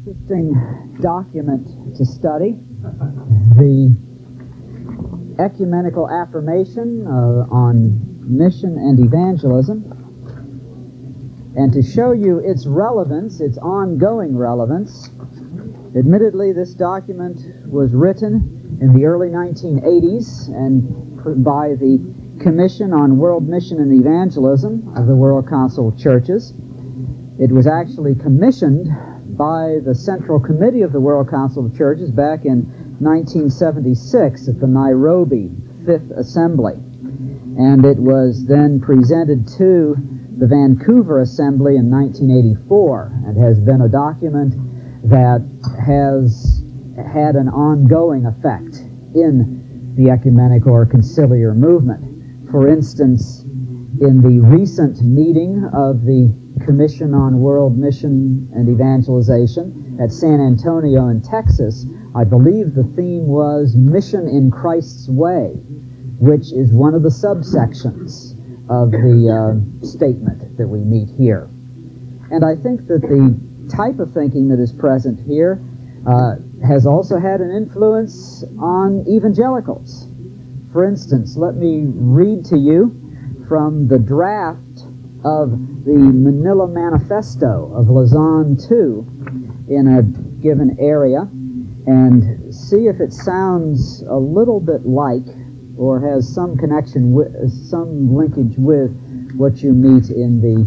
Interesting document to study. The Ecumenical Affirmation on Mission and Evangelism. And to show you its relevance, its ongoing relevance, admittedly this document was written in the early 1980s and by the Commission on World Mission and Evangelism of the World Council of Churches. It was actually commissioned by the Central Committee of the World Council of Churches back in 1976 at the Nairobi Fifth Assembly. And it was then presented to the Vancouver Assembly in 1984 and has been a document that has had an ongoing effect in the ecumenical or conciliar movement. For instance, in the recent meeting of the Commission on World Mission and Evangelization at San Antonio in Texas, I believe the theme was Mission in Christ's Way, which is one of the subsections of the statement that we meet here. And I think that the type of thinking that is present here has also had an influence on evangelicals. For instance, let me read to you from the draft of the Manila Manifesto of Lausanne II in a given area and see if it sounds a little bit like or has some connection with, some linkage with what you meet in the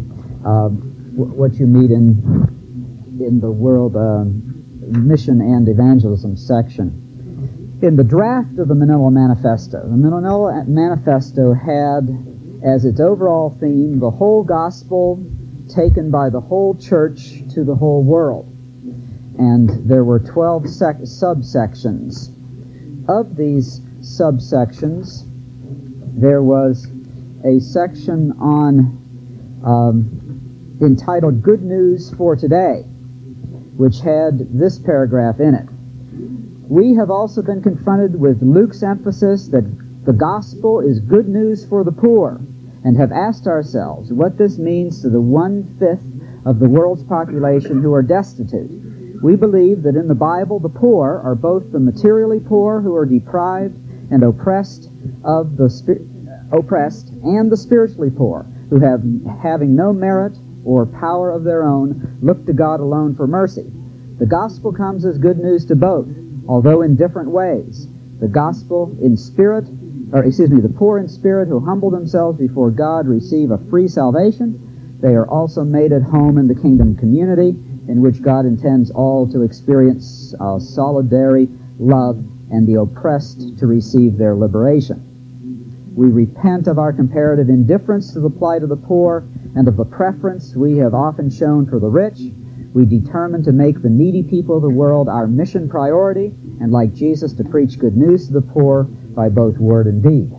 in the World Mission and Evangelism section. In the draft of the Manila Manifesto, the Manila Manifesto had as its overall theme the whole gospel taken by the whole church to the whole world. And there were 12 subsections. Of these subsections, there was a section on entitled Good News for Today, which had this paragraph in it. We have also been confronted with Luke's emphasis that the gospel is good news for the poor, and have asked ourselves what this means to the 1/5 of the world's population who are destitute. We believe that in the Bible the poor are both the materially poor who are deprived and oppressed and the spiritually poor who having no merit or power of their own look to God alone for mercy. The gospel comes as good news to both, although in different ways. The gospel in spirit, the poor in spirit who humble themselves before God receive a free salvation. They are also made at home in the kingdom community in which God intends all to experience solidarity, love, and the oppressed to receive their liberation. We repent of our comparative indifference to the plight of the poor and of the preference we have often shown for the rich. We determine to make the needy people of the world our mission priority and, like Jesus, to preach good news to the poor by both word and deed.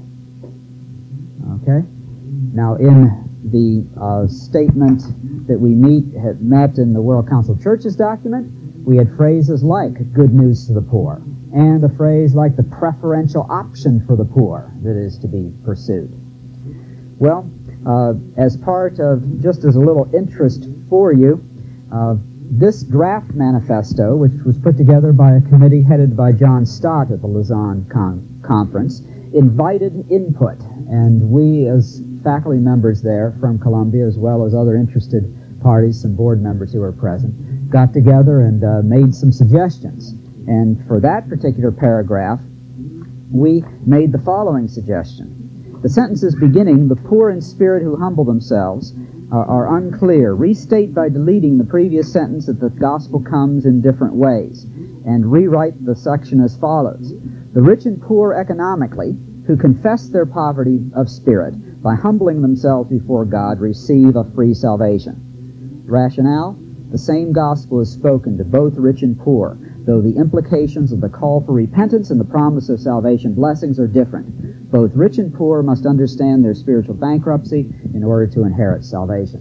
Okay? Now, in the statement that we met in the World Council of Churches document, we had phrases like good news to the poor and a phrase like the preferential option for the poor that is to be pursued. Well, as part of, just as a little interest for you, this draft manifesto, which was put together by a committee headed by John Stott at the Lausanne Conference, invited input, and we as faculty members there from Columbia, as well as other interested parties, some board members who were present, got together and made some suggestions. And for that particular paragraph, we made the following suggestion. The sentences beginning, the poor in spirit who humble themselves, are unclear. Restate by deleting the previous sentence that the gospel comes in different ways, and rewrite the section as follows. The rich and poor economically, who confess their poverty of spirit by humbling themselves before God, receive a free salvation. Rationale? The same gospel is spoken to both rich and poor, though the implications of the call for repentance and the promise of salvation blessings are different. Both rich and poor must understand their spiritual bankruptcy in order to inherit salvation.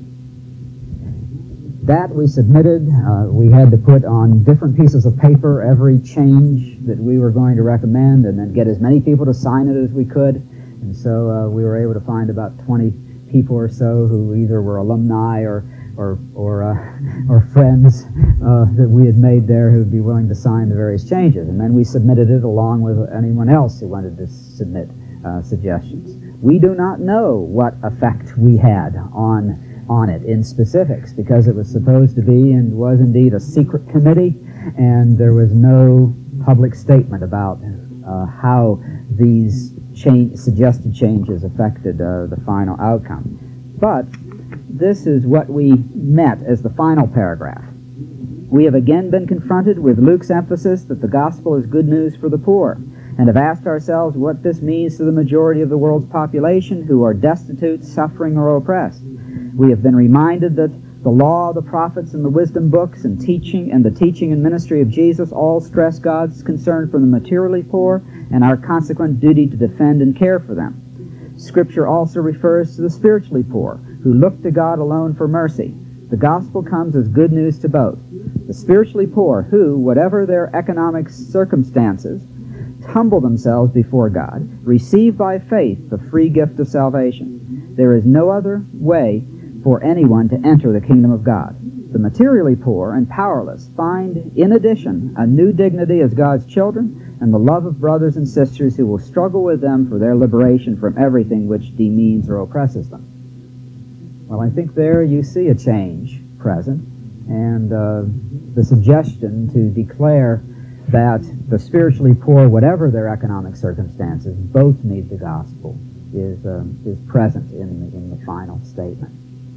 That we submitted. We had to put on different pieces of paper every change that we were going to recommend and then get as many people to sign it as we could. And so we were able to find about 20 people or so who either were alumni or or friends that we had made there who would be willing to sign the various changes. And then we submitted it along with anyone else who wanted to submit suggestions. We do not know what effect we had on it in specifics, because it was supposed to be and was indeed a secret committee, and there was no public statement about how these suggested changes affected the final outcome. But this is what we met as the final paragraph. We have again been confronted with Luke's emphasis that the gospel is good news for the poor, and have asked ourselves what this means to the majority of the world's population who are destitute, suffering, or oppressed. We have been reminded that the law, the prophets, and the wisdom books and the teaching and ministry of Jesus all stress God's concern for the materially poor and our consequent duty to defend and care for them. Scripture also refers to the spiritually poor, who look to God alone for mercy. The gospel comes as good news to both. The spiritually poor who, whatever their economic circumstances, humble themselves before God, receive by faith the free gift of salvation. There is no other way for anyone to enter the kingdom of God. The materially poor and powerless find, in addition, a new dignity as God's children and the love of brothers and sisters who will struggle with them for their liberation from everything which demeans or oppresses them. Well, I think there you see a change present, and the suggestion to declare that the spiritually poor, whatever their economic circumstances, both need the gospel is present in the final statement.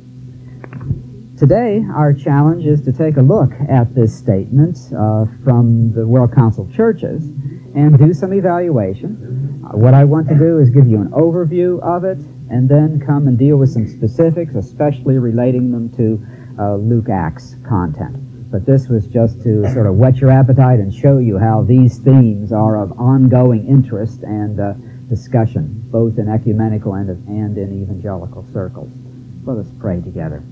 Today, our challenge is to take a look at this statement from the World Council of Churches and do some evaluation. What I want to do is give you an overview of it, and then come and deal with some specifics, especially relating them to Luke Acts content. But this was just to sort of whet your appetite and show you how these themes are of ongoing interest and discussion, both in ecumenical and in evangelical circles. Let us pray together.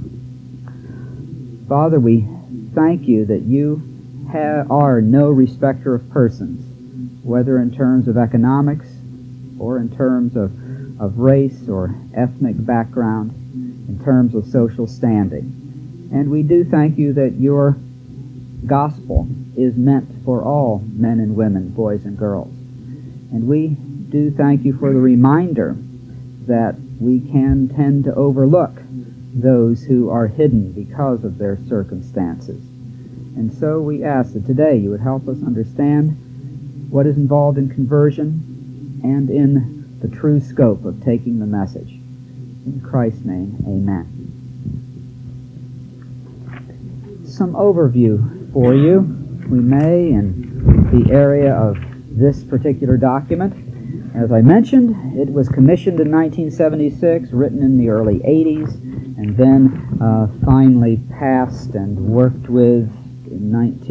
Father, we thank you that you are no respecter of persons, whether in terms of economics or in terms of race or ethnic background, in terms of social standing. And we do thank you that your gospel is meant for all men and women, boys and girls. And we do thank you for the reminder that we can tend to overlook those who are hidden because of their circumstances. And so we ask that today you would help us understand what is involved in conversion and in the true scope of taking the message. In Christ's name, amen. Some overview for you, we may, in the area of this particular document. As I mentioned, it was commissioned in 1976, written in the early 80s, and then finally passed and worked with in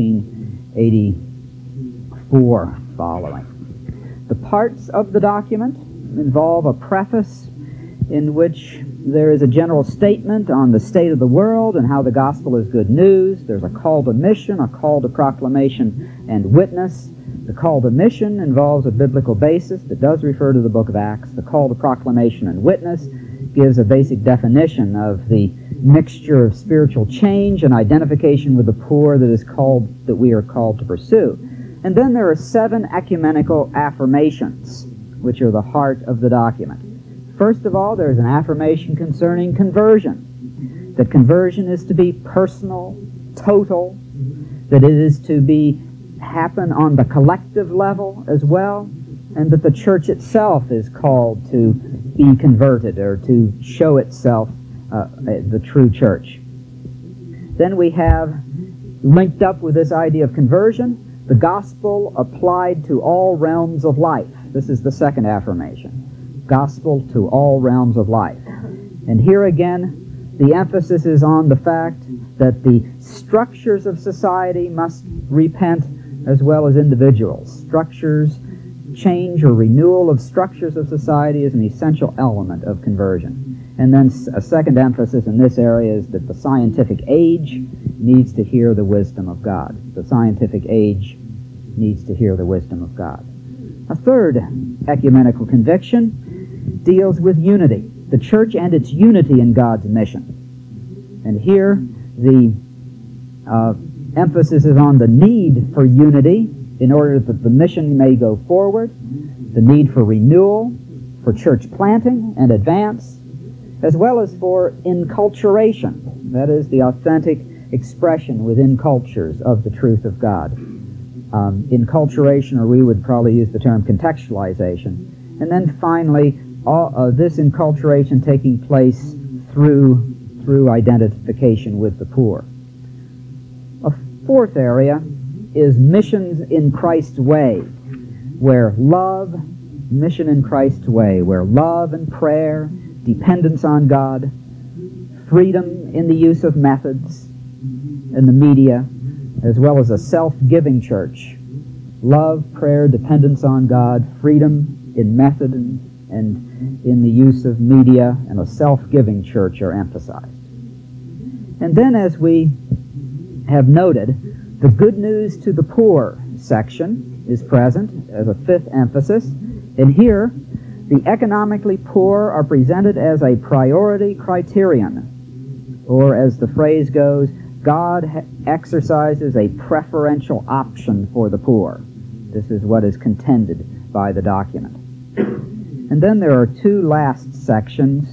1984 following. The parts of the document involve a preface in which there is a general statement on the state of the world and how the gospel is good news. There's a call to mission, a call to proclamation and witness. The call to mission involves a biblical basis that does refer to the book of Acts. The call to proclamation and witness gives a basic definition of the mixture of spiritual change and identification with the poor that we are called to pursue. And then there are 7 ecumenical affirmations, which are the heart of the document. First of all, there's an affirmation concerning conversion, that conversion is to be personal, total, that it is to happen on the collective level as well, and that the church itself is called to be converted or to show itself the true church. Then we have, linked up with this idea of conversion, the gospel applied to all realms of life. This is the second affirmation. Gospel to all realms of life. And here again, the emphasis is on the fact that the structures of society must repent as well as individuals. Structures, change or renewal of structures of society is an essential element of conversion. And then a second emphasis in this area is that the scientific age needs to hear the wisdom of God. The scientific age needs to hear the wisdom of God. A third ecumenical conviction deals with unity, the church and its unity in God's mission. And here the emphasis is on the need for unity in order that the mission may go forward, the need for renewal, for church planting and advance, as well as for enculturation, that is, the authentic expression within cultures of the truth of God. Enculturation, or we would probably use the term contextualization. And then finally, this enculturation taking place through identification with the poor. A fourth area is missions in Christ's way, where love, mission in Christ's way, where love and prayer, dependence on God, freedom in the use of methods and the media, as well as a self-giving church. Love, prayer, dependence on God, freedom in method and in the use of media, and a self-giving church are emphasized. And then, as we have noted, the good news to the poor section is present as a fifth emphasis. And here, the economically poor are presented as a priority criterion, or as the phrase goes, God exercises a preferential option for the poor. This is what is contended by the document. And then there are two last sections,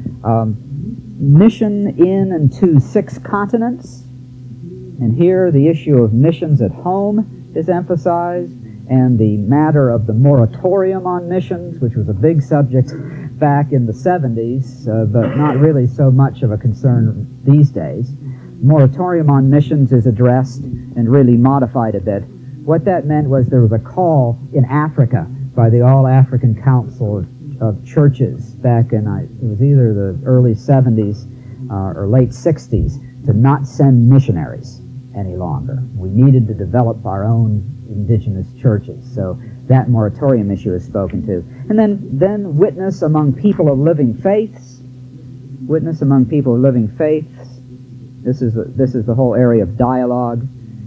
mission in and to 6 continents. And here the issue of missions at home is emphasized, and the matter of the moratorium on missions, which was a big subject back in the 70s, but not really so much of a concern these days. Moratorium on missions is addressed and really modified a bit. What that meant was there was a call in Africa by the All-African Council of Churches back in, it was either the early 70s or late 60s, to not send missionaries any longer. We needed to develop our own indigenous churches. So that moratorium issue is spoken to. And then witness among people of living faiths. Witness among people of living faiths. This is the whole area of dialogue,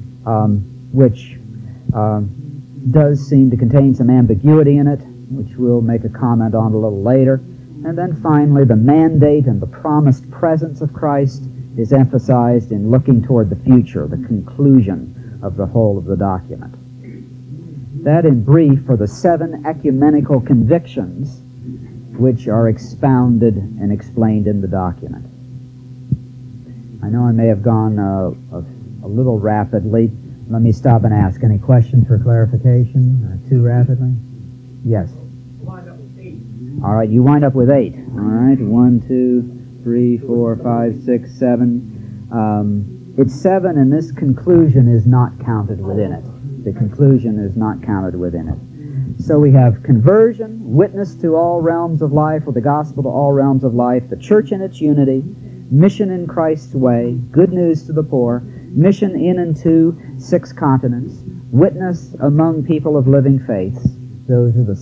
which does seem to contain some ambiguity in it, which we'll make a comment on a little later. And then finally, the mandate and the promised presence of Christ is emphasized in looking toward the future, the conclusion of the whole of the document. That, in brief, are the 7 ecumenical convictions which are expounded and explained in the document. I know I may have gone a little rapidly. Let me stop and ask. Any questions for clarification? Too rapidly? Yes. Wind up with 8. All right, you wind up with 8. All right, 1, 2, 3, 4, 5, 6, 7. It's 7, and this conclusion is not counted within it. The conclusion is not counted within it. So we have conversion, witness to all realms of life, or the gospel to all realms of life, the church in its unity, mission in Christ's way, good news to the poor, mission in and to 6 continents, witness among people of living faiths. Those are the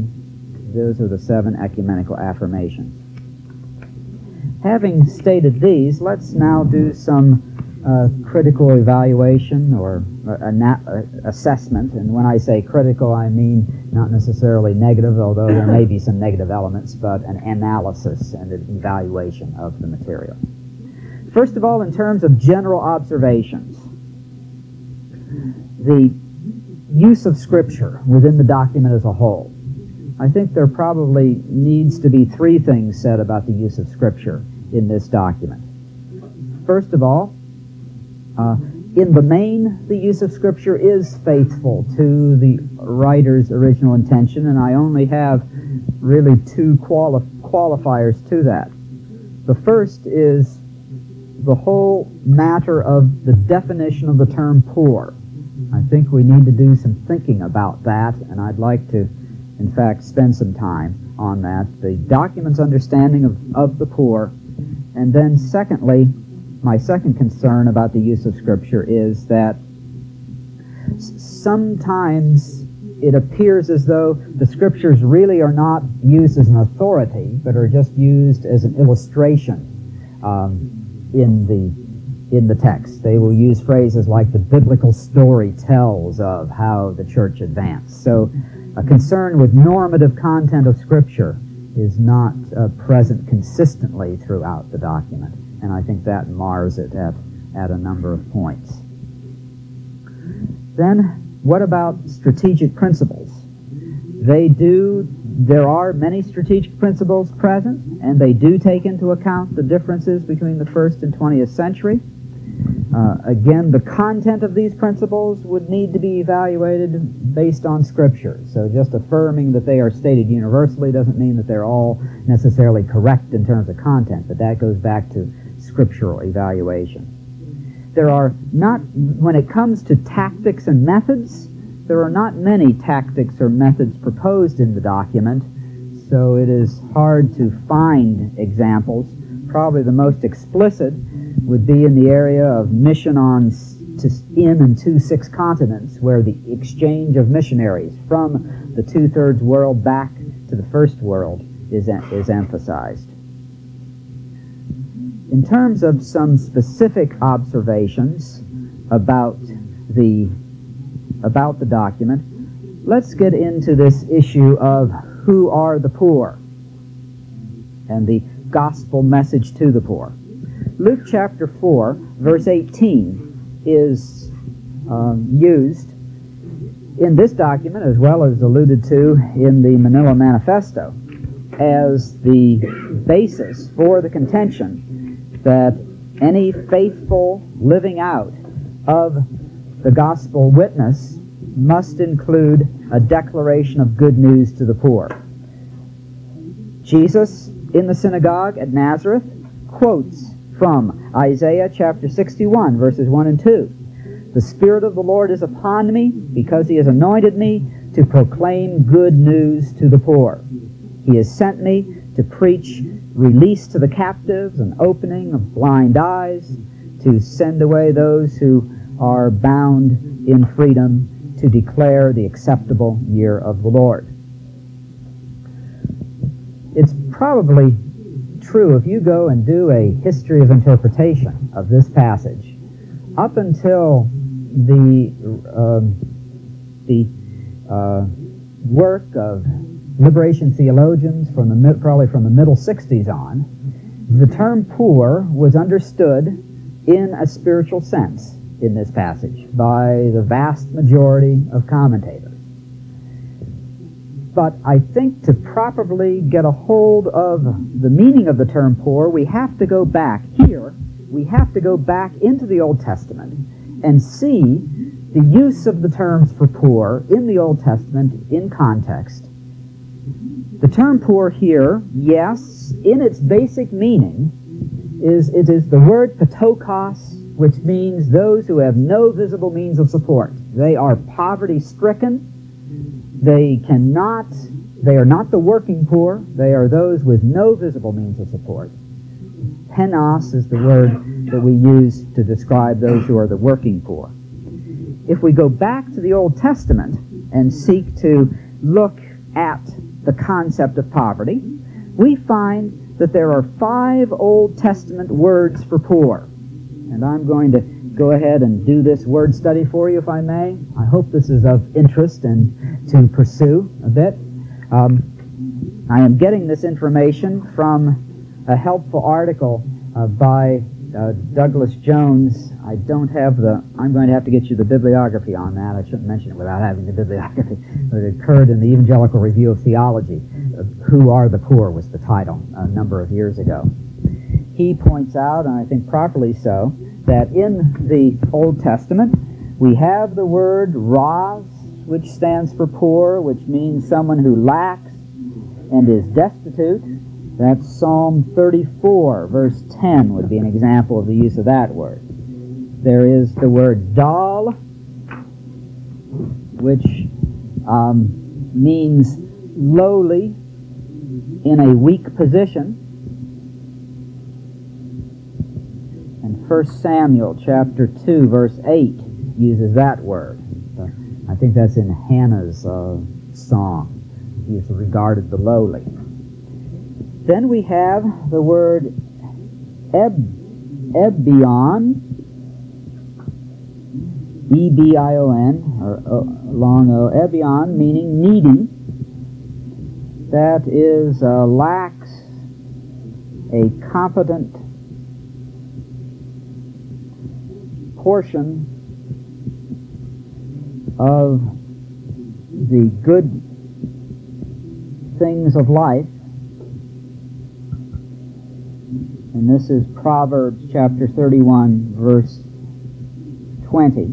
7 ecumenical affirmations. Having stated these, let's now do some critical evaluation or assessment. And when I say critical, I mean not necessarily negative, although there may be some negative elements, but an analysis and an evaluation of the material. First of all, in terms of general observations, the use of Scripture within the document as a whole. I think there probably needs to be 3 things said about the use of Scripture in this document. First of all, in the main, the use of Scripture is faithful to the writer's original intention, and I only have really 2 qualifiers to that. The first is the whole matter of the definition of the term poor. I think we need to do some thinking about that, and I'd like to, in fact, spend some time on that. The document's understanding of the poor, and then secondly, my second concern about the use of Scripture is that sometimes it appears as though the Scriptures really are not used as an authority, but are just used as an illustration in the text. They will use phrases like the biblical story tells of how the church advanced. So a concern with normative content of Scripture is not present consistently throughout the document. and I think that mars it at a number of points. Then, what about strategic principles? There are many strategic principles present, and they do take into account the differences between the 1st and 20th century. Again, the content of these principles would need to be evaluated based on Scripture. So just affirming that they are stated universally doesn't mean that they're all necessarily correct in terms of content, but that goes back to scriptural evaluation. There are not, when it comes to tactics and methods, there are not many tactics or methods proposed in the document, so it is hard to find examples. Probably the most explicit would be in the area of mission in and to 6 continents, where the exchange of missionaries from the 2/3 world back to the first world is emphasized. In terms of some specific observations about the document, let's get into this issue of who are the poor and the gospel message to the poor. Luke chapter 4, verse 18 is used in this document, as well as alluded to in the Manila Manifesto, as the basis for the contention that any faithful living out of the gospel witness must include a declaration of good news to the poor. Jesus, in the synagogue at Nazareth, quotes from Isaiah chapter 61, verses 1 and 2. "The Spirit of the Lord is upon me, because He has anointed me to proclaim good news to the poor. He has sent me to preach release to the captives and opening of blind eyes, to send away those who are bound in freedom, to declare the acceptable year of the Lord." It's probably true if you go and do a history of interpretation of this passage. Up until the work of liberation theologians probably from the middle 60s on, the term poor was understood in a spiritual sense in this passage by the vast majority of commentators. But I think to properly get a hold of the meaning of the term poor, we have to go back into the Old Testament and see the use of the terms for poor in the Old Testament in context. The term poor here, yes, in its basic meaning, is the word patokos, which means those who have no visible means of support. They are poverty-stricken. They are not the working poor. They are those with no visible means of support. Penos is the word that we use to describe those who are the working poor. If we go back to the Old Testament and seek to look at the concept of poverty, we find that there are 5 Old Testament words for poor. And I'm going to go ahead and do this word study for you, if I may. I hope this is of interest and to pursue a bit. I am getting this information from a helpful article by Douglas Jones. I'm going to have to get you the bibliography on that. I shouldn't mention it without having the bibliography. It occurred in the Evangelical Review of Theology. Who Are the Poor was the title a number of years ago. He points out, and I think properly so, that in the Old Testament we have the word ras, which stands for poor, which means someone who lacks and is destitute. That's Psalm 34, verse 10 would be an example of the use of that word. There is the word dal, which means lowly, in a weak position. And 1 Samuel chapter 2, verse 8 uses that word. I think that's in Hannah's song. He is regarded the lowly. Then we have the word ebion, E-B-I-O-N, or long O, ebion, meaning needy. That is lacks a competent portion of the good things of life, and this is Proverbs chapter 31, verse 20.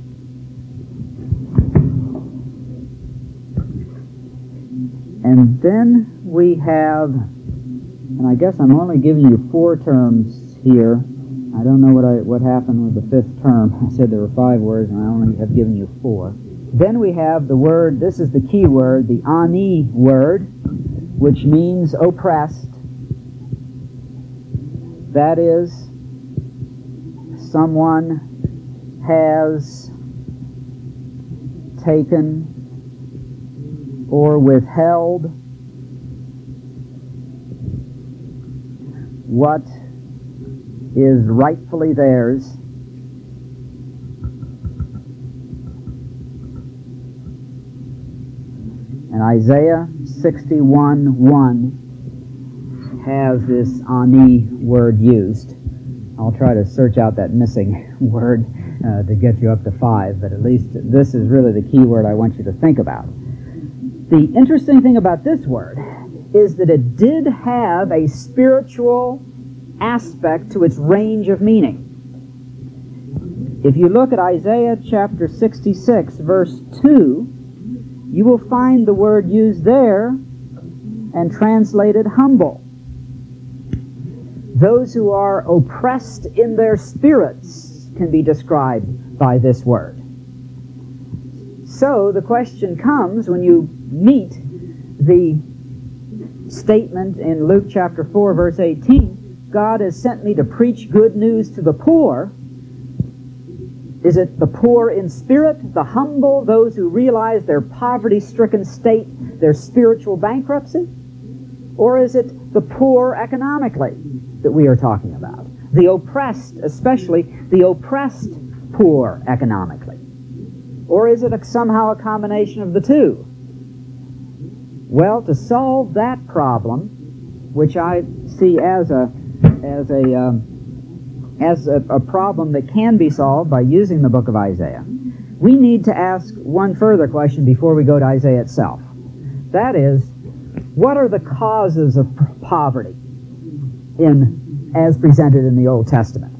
And then we have, and I guess I'm only giving you 4 terms here. I don't know what happened with the 5th term. I said there were 5 words, and I only have given you 4. Then we have the word, this is the key word, the ani word, which means oppressed. That is, someone has taken or withheld what is rightfully theirs. And Isaiah 61:1 has this ani word used. I'll try to search out that missing word to get you up to 5, but at least this is really the key word I want you to think about. The interesting thing about this word is that it did have a spiritual aspect to its range of meaning. If you look at Isaiah chapter 66, verse 2, you will find the word used there and translated humble. Those who are oppressed in their spirits can be described by this word. So the question comes when you meet the statement in Luke chapter 4, verse 18, God has sent me to preach good news to the poor. Is it the poor in spirit, the humble, those who realize their poverty-stricken state, their spiritual bankruptcy? Or is it the poor economically that we are talking about? The oppressed, especially the oppressed poor economically? Or is it somehow a combination of the two? Well, to solve that problem, which I see as a problem that can be solved by using the book of Isaiah, we need to ask one further question before we go to Isaiah itself. That is, what are the causes of poverty as presented in the Old Testament?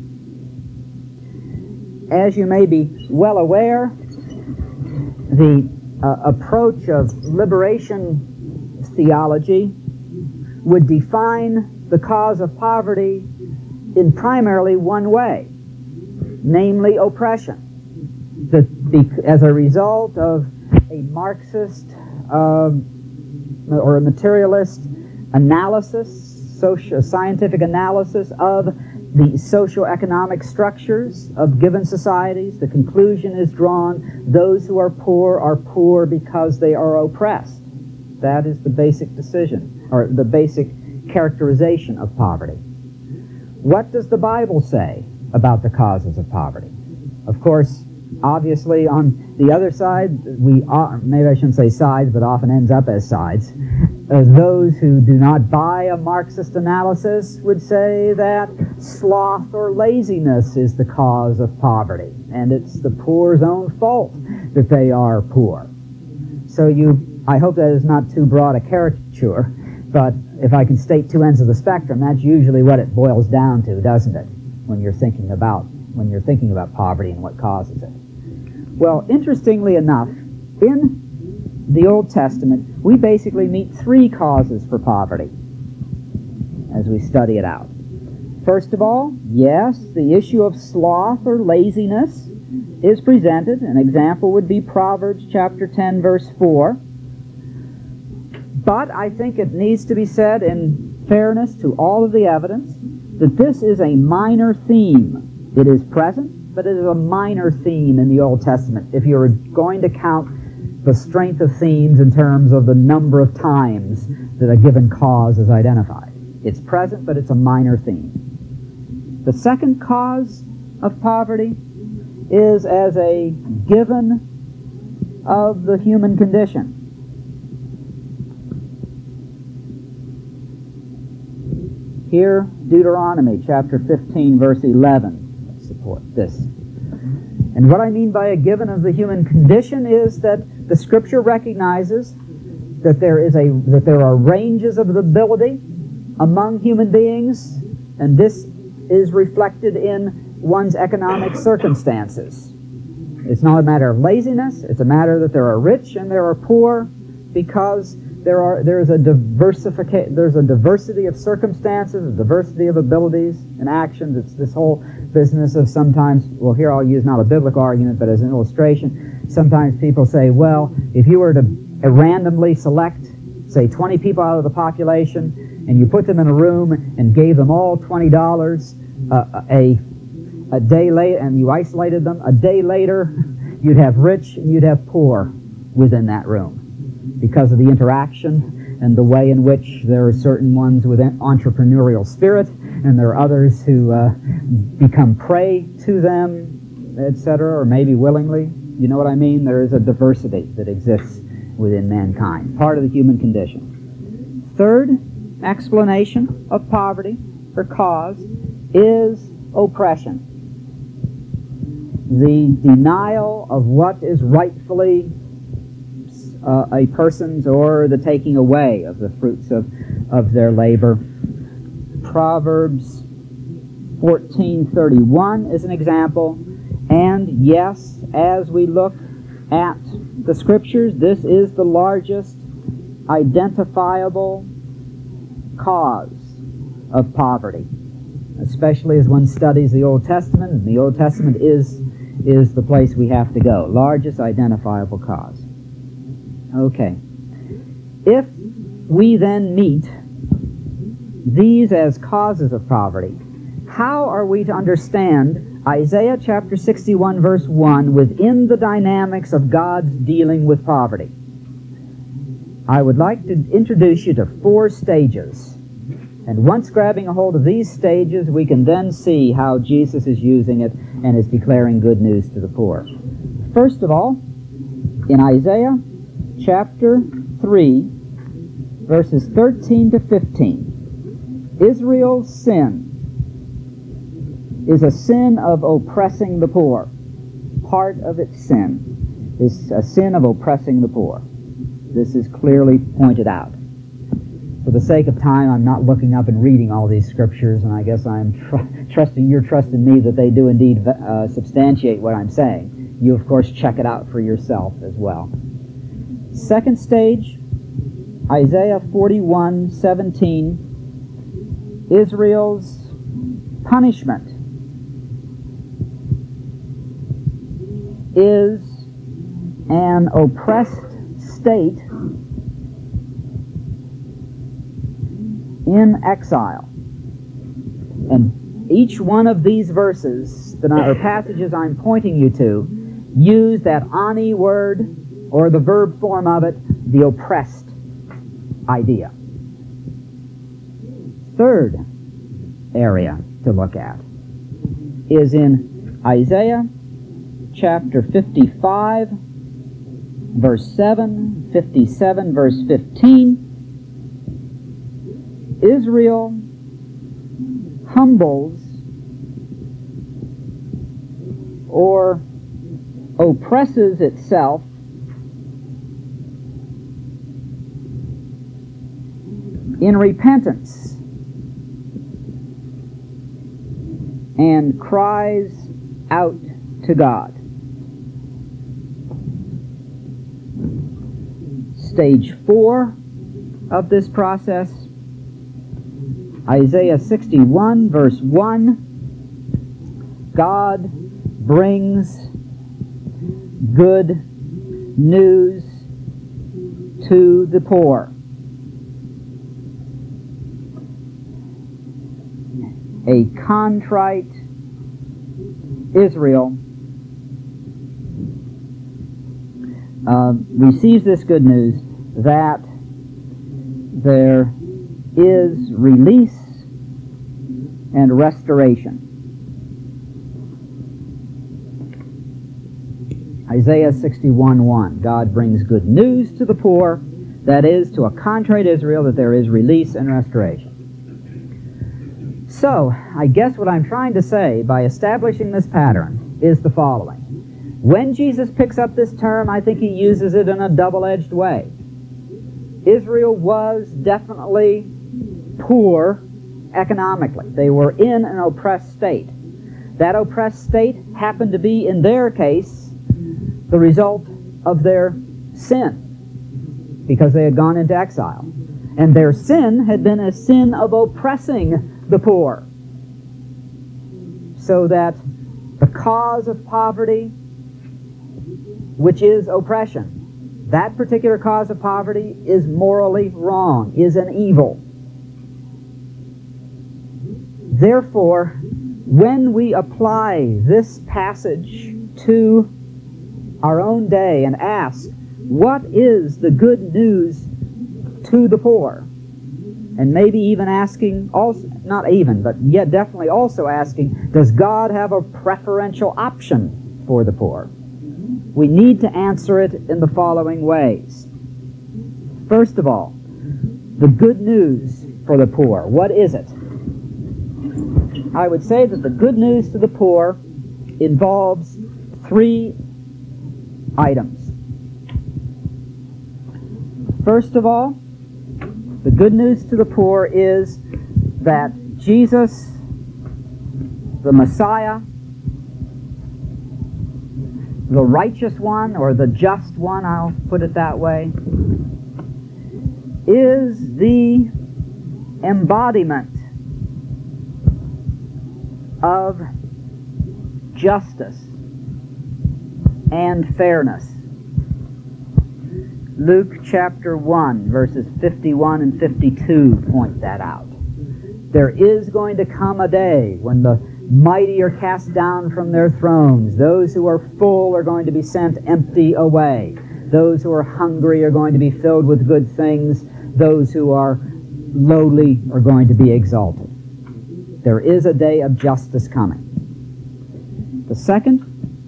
As you may be well aware, the approach of liberation theology would define the cause of poverty in primarily one way, namely oppression. As a result of a Marxist or a materialist analysis, scientific analysis of the socio-economic structures of given societies, the conclusion is drawn, those who are poor because they are oppressed. That is the basic decision, or the basic characterization of poverty. What does the Bible say about the causes of poverty? Of course, obviously on the other side, maybe I shouldn't say sides, but often ends up as sides. Those who do not buy a Marxist analysis would say that sloth or laziness is the cause of poverty, and it's the poor's own fault that they are poor. So I hope that is not too broad a caricature, but if I can state 2 ends of the spectrum, that's usually what it boils down to, doesn't it? When you're thinking about poverty and what causes it. Well, interestingly enough, in the Old Testament, we basically meet 3 causes for poverty as we study it out. First of all, yes, the issue of sloth or laziness is presented. An example would be Proverbs chapter 10, verse 4. But I think it needs to be said in fairness to all of the evidence that this is a minor theme. It is present, but it is a minor theme in the Old Testament. If you're going to count the strength of themes in terms of the number of times that a given cause is identified. It's present, but it's a minor theme. The second cause of poverty is as a given of the human condition. Here, Deuteronomy chapter 15, verse 11 would support this And what I mean by a given of the human condition is that the Scripture recognizes that there are ranges of ability among human beings, and this is reflected in one's economic circumstances. It's not a matter of laziness. It's a matter that there are rich and there are poor, because there's a diversity of circumstances, a diversity of abilities and actions. It's this whole business of sometimes, well, here I'll use not a biblical argument, but as an illustration, sometimes people say, well, if you were to randomly select, say, 20 people out of the population, and you put them in a room and gave them all $20 a day later, and you isolated them, a day later, you'd have rich and you'd have poor within that room, because of the interaction and the way in which there are certain ones with entrepreneurial spirit, and there are others who become prey to them, etc., or maybe willingly. You know what I mean? There is a diversity that exists within mankind, part of the human condition. Third explanation of poverty, or cause, is oppression. The denial of what is rightfully a person's, or the taking away of the fruits of their labor. Proverbs 14:31 is an example. And yes, as we look at the Scriptures, this is the largest identifiable cause of poverty, especially as one studies the Old Testament, and the Old Testament is the place we have to go. Largest identifiable cause. Okay. If we then meet these as causes of poverty, how are we to understand Isaiah chapter 61 verse 1 within the dynamics of God's dealing with poverty? I would like to introduce you to 4 stages. And once grabbing a hold of these stages, we can then see how Jesus is using it and is declaring good news to the poor. First of all, in Isaiah chapter 3, verses 13 to 15, Israel's sin is a sin of oppressing the poor. Part of its sin is a sin of oppressing the poor. This is clearly pointed out. For the sake of time, I'm not looking up and reading all these scriptures, and I guess I'm trusting your trust in me that they do indeed substantiate what I'm saying. You, of course, check it out for yourself as well. Second stage, Isaiah 41:17, Israel's punishment is an oppressed state in exile. And each one of these verses, or passages I'm pointing you to, use that ani word, or the verb form of it, the oppressed idea. Third area to look at is in Isaiah chapter 55, verse 7, 57, verse 15. Israel humbles or oppresses itself in repentance and cries out to God. Stage 4 of this process, Isaiah 61, verse 1, God brings good news to the poor. A contrite Israel receives this good news that there is release and restoration. Isaiah 61:1, God brings good news to the poor, that is, to a contrite Israel, that there is release and restoration. So, I guess what I'm trying to say by establishing this pattern is the following. When Jesus picks up this term, I think he uses it in a double-edged way. Israel was definitely poor economically. They were in an oppressed state. That oppressed state happened to be, in their case, the result of their sin, because they had gone into exile. And their sin had been a sin of oppressing the poor. So that the cause of poverty, which is oppression, that particular cause of poverty is morally wrong, is an evil. Therefore, when we apply this passage to our own day and ask, what is the good news to the poor? And maybe even asking, also, not even, but yet definitely also asking, does God have a preferential option for the poor? We need to answer it in the following ways. First of all, the good news for the poor. What is it? I would say that the good news to the poor involves three items. First of all, the good news to the poor is that Jesus, the Messiah, the righteous one, or the just one, I'll put it that way, is the embodiment of justice and fairness. Luke chapter 1, verses 51 and 52 point that out. There is going to come a day when the mighty are cast down from their thrones. Those who are full are going to be sent empty away. Those who are hungry are going to be filled with good things. Those who are lowly are going to be exalted. There is a day of justice coming. The second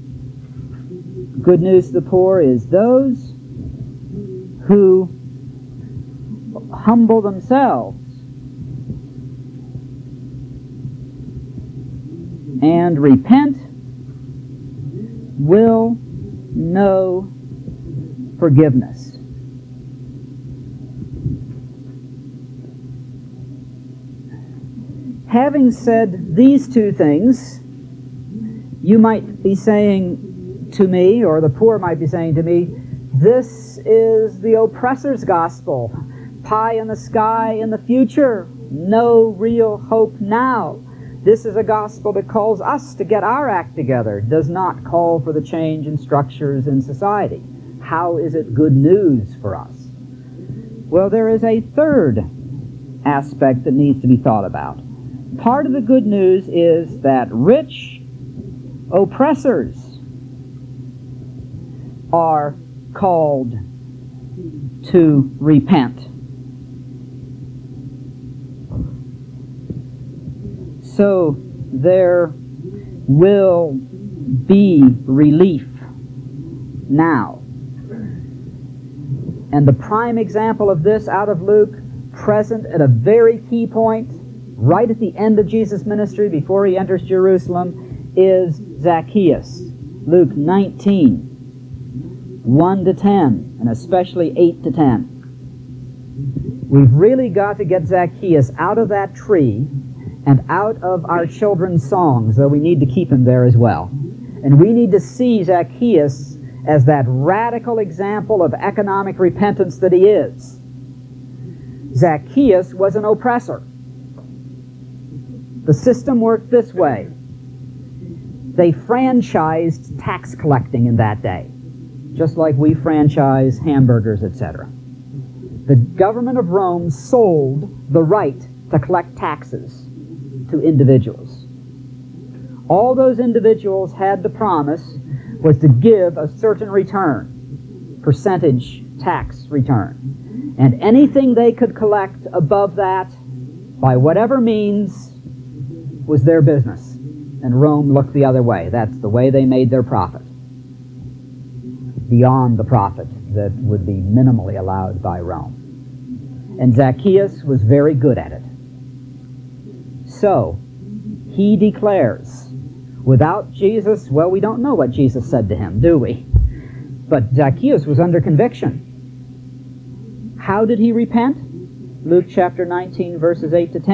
good news to the poor is those who humble themselves and repent will know forgiveness. Having said these two things, you might be saying to me, or the poor might be saying to me, this is the oppressor's gospel. Pie in the sky in the future. No real hope now. This is a gospel that calls us to get our act together, does not call for the change in structures in society. How is it good news for us? Well, there is a third aspect that needs to be thought about. Part of the good news is that rich oppressors are called to repent. So there will be relief now. And the prime example of this out of Luke, present at a very key point, right at the end of Jesus' ministry before he enters Jerusalem, is Zacchaeus. Luke 19, 1 to 10, and especially 8 to 10. We've really got to get Zacchaeus out of that tree and out of our children's songs, though we need to keep him there as well. And we need to see Zacchaeus as that radical example of economic repentance that he is. Zacchaeus was an oppressor. The system worked this way. They franchised tax collecting in that day, just like we franchise hamburgers, etc. The government of Rome sold the right to collect taxes to individuals. All those individuals had to promise was to give a certain return, percentage tax return. And anything they could collect above that, by whatever means, was their business. And Rome looked the other way. That's the way they made their profit, beyond the profit that would be minimally allowed by Rome. And Zacchaeus was very good at it. So, he declares, Without Jesus, well, we don't know what Jesus said to him, do we? But Zacchaeus was under conviction. How did he repent? Luke chapter 19, verses 8 to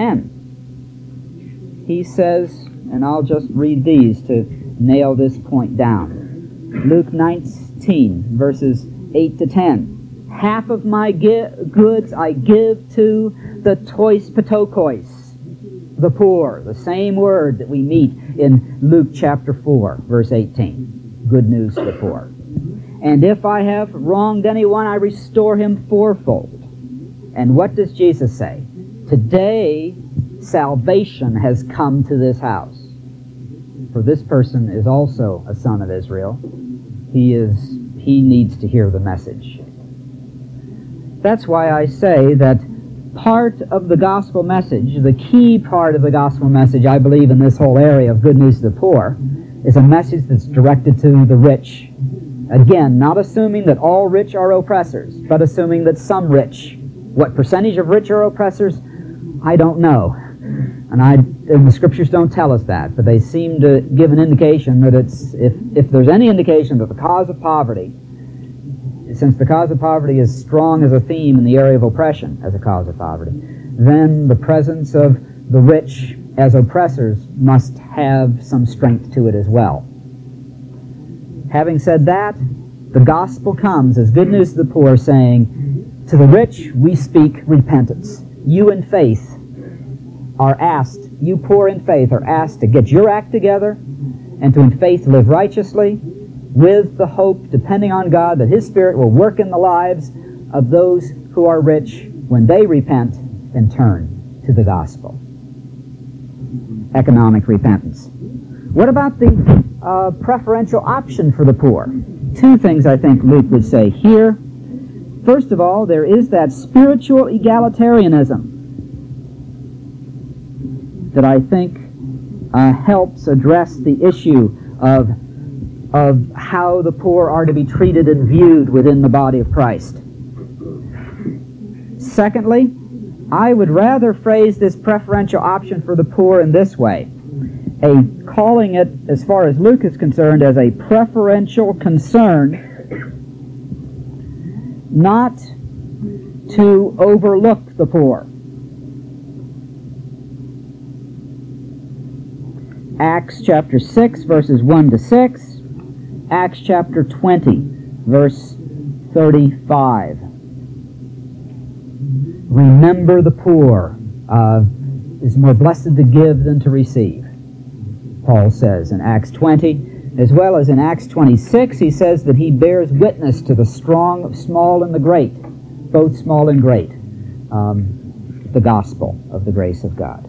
10. He says, and I'll just read these to nail this point down. Luke 19, verses 8 to 10. Half of my goods I give to the tois patokois, the poor, the same word that we meet in Luke chapter 4, verse 18. Good news to the poor. And if I have wronged anyone, I restore him fourfold. And what does Jesus say? Today, salvation has come to this house. For this person is also a son of Israel. He needs to hear the message. That's why I say that part of the gospel message, the key part of the gospel message, I believe, in this whole area of good news to the poor, is a message that's directed to the rich. Again, not assuming that all rich are oppressors, but assuming that some rich. What percentage of rich are oppressors? I don't know. And the Scriptures don't tell us that, but they seem to give an indication that if there's any indication that the cause of poverty, since the cause of poverty is strong as a theme in the area of oppression as a cause of poverty, then the presence of the rich as oppressors must have some strength to it as well. Having said that, the gospel comes as good news to the poor, saying, to the rich we speak repentance. You in faith are asked, you poor in faith are asked to get your act together and to in faith live righteously with the hope, depending on God, that His Spirit will work in the lives of those who are rich when they repent and turn to the gospel. Economic repentance. What about the preferential option for the poor? Two things I think Luke would say here. First of all, there is that spiritual egalitarianism that I think helps address the issue of how the poor are to be treated and viewed within the body of Christ. Secondly, I would rather phrase this preferential option for the poor in this way, calling it, as far as Luke is concerned, as a preferential concern not to overlook the poor. Acts chapter 6, verses 1 to 6. Acts chapter 20, verse 35. Remember the poor. Is more blessed to give than to receive, Paul says in Acts 20. As well as in Acts 26, he says that he bears witness to the strong, small, and the great, both small and great, the gospel of the grace of God.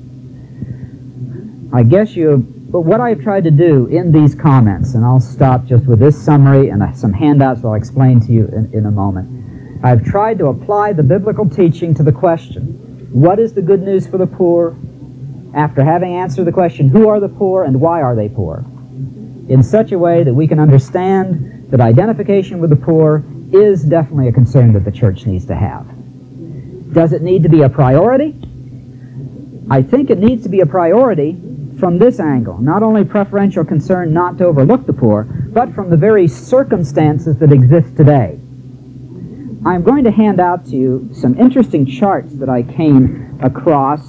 I guess but what I've tried to do in these comments, and I'll stop just with this summary and some handouts that I'll explain to you in a moment. I've tried to apply the biblical teaching to the question, what is the good news for the poor? After having answered the question, who are the poor and why are they poor? In such a way that we can understand that identification with the poor is definitely a concern that the church needs to have. Does it need to be a priority? I think it needs to be a priority from this angle, not only preferential concern not to overlook the poor, but from the very circumstances that exist today. I'm going to hand out to you some interesting charts that I came across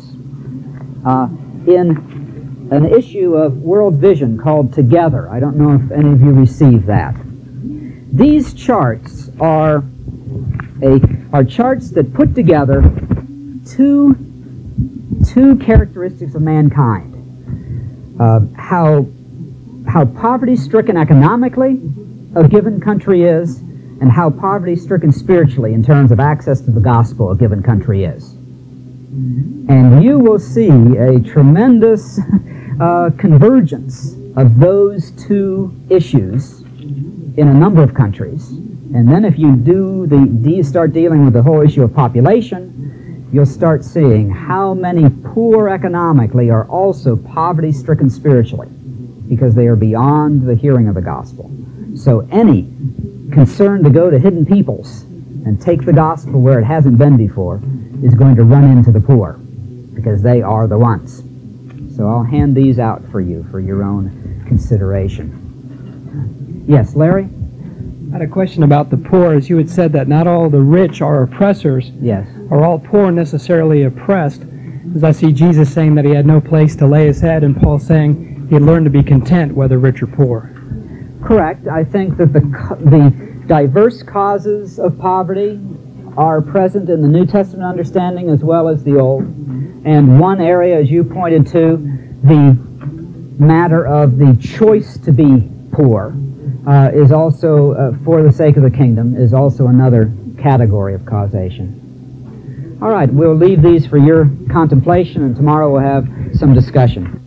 in an issue of World Vision called Together. I don't know if any of you received that. These charts are charts that put together two characteristics of mankind. How poverty-stricken economically a given country is, and how poverty-stricken spiritually in terms of access to the gospel a given country is. And you will see a tremendous convergence of those two issues in a number of countries. And then if you start dealing with the whole issue of population, you'll start seeing how many poor economically are also poverty-stricken spiritually, because they are beyond the hearing of the gospel. So any concern to go to hidden peoples and take the gospel where it hasn't been before is going to run into the poor, because they are the ones. So I'll hand these out for you for your own consideration. Yes, Larry? I had a question about the poor. As you had said that not all the rich are oppressors. Yes. Are all poor necessarily oppressed? As I see Jesus saying that he had no place to lay his head, and Paul saying he had learned to be content whether rich or poor. Correct. I think that the diverse causes of poverty are present in the New Testament understanding as well as the Old. And one area, as you pointed to, the matter of the choice to be poor is also, for the sake of the kingdom, is also another category of causation. All right, we'll leave these for your contemplation, and tomorrow we'll have some discussion.